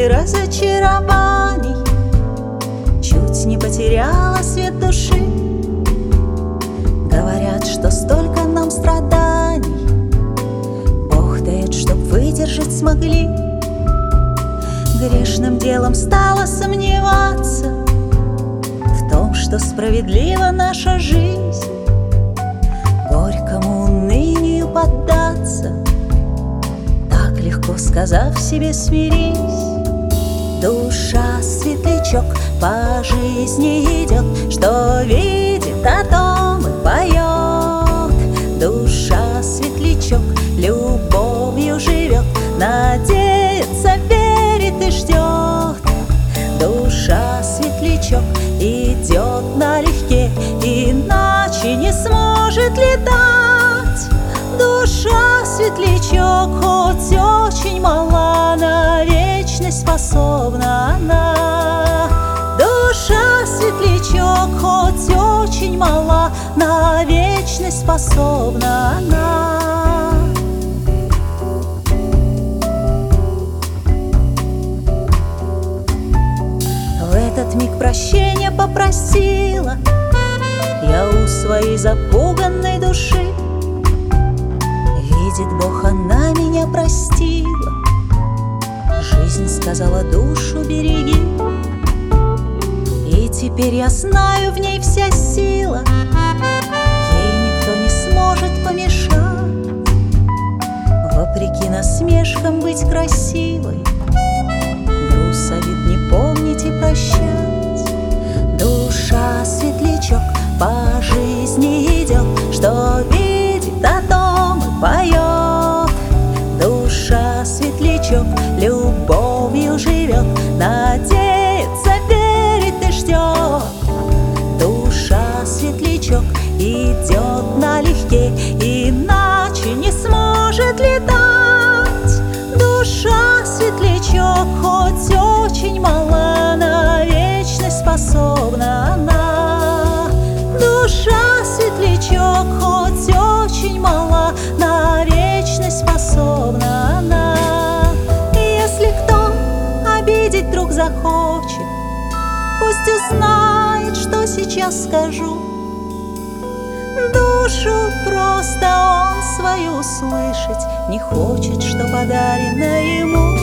среди разочарований чуть не потеряла свет души. Говорят, что столько нам страданий Бог дает, чтоб выдержать смогли. Грешным делом стало сомневаться в том, что справедлива наша жизнь, горькому унынию поддаться, так легко сказав себе смирись. Душа светлячок по жизни идет, что видит, о том и поет. Душа светлячок любовью живет, надеется, верит и ждет. Душа светлячок идет налегке, иначе не сможет летать. Душа светлячок хоть очень мала, на вечность способна она. Душа светлячок хоть очень мала, на вечность способна она. В этот миг прощения попросила я у своей запуганной души. Видит Бог, она меня простила. Жизнь сказала: душу береги. И теперь я знаю, в ней вся сила, ей никто не сможет помешать. Вопреки насмешкам быть красивой, груз, обид не помнить и прощать. Душа светлячок по жизни идет, что видит, о том и поет. Душа светлячок любовью живет, надеется, верит и ждет. Душа светлячок идет налегке, иначе не сможет летать. Душа светлячок хоть очень мала, на вечность способна она. Душа светлячок хоть очень мала, на вечность способна она. Если кто обидеть вдруг захочет, пусть узнает, что сейчас скажу. Душу просто он свою услышать не хочет, что подарено ему.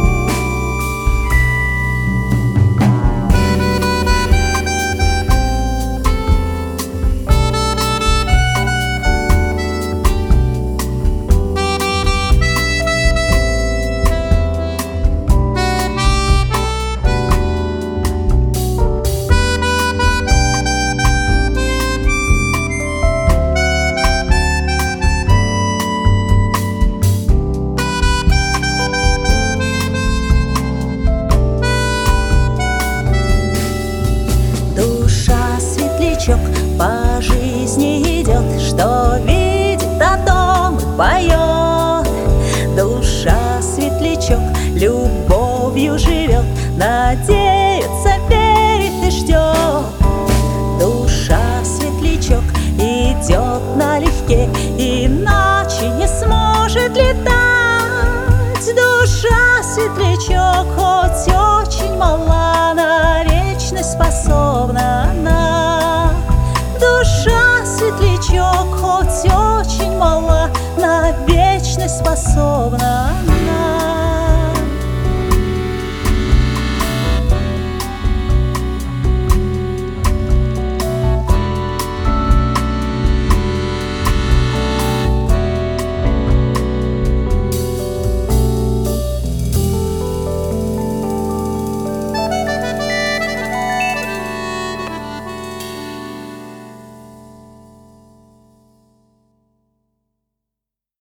По жизни идет, что видит, о том и поет. Душа светлячок любовью живет, надеется, верит и ждет. Душа светлячок идет налегке, иначе не сможет летать. Душа светлячок хоть очень мала, на вечность способна она. Душа светлячок хоть очень мала, на вечность способна.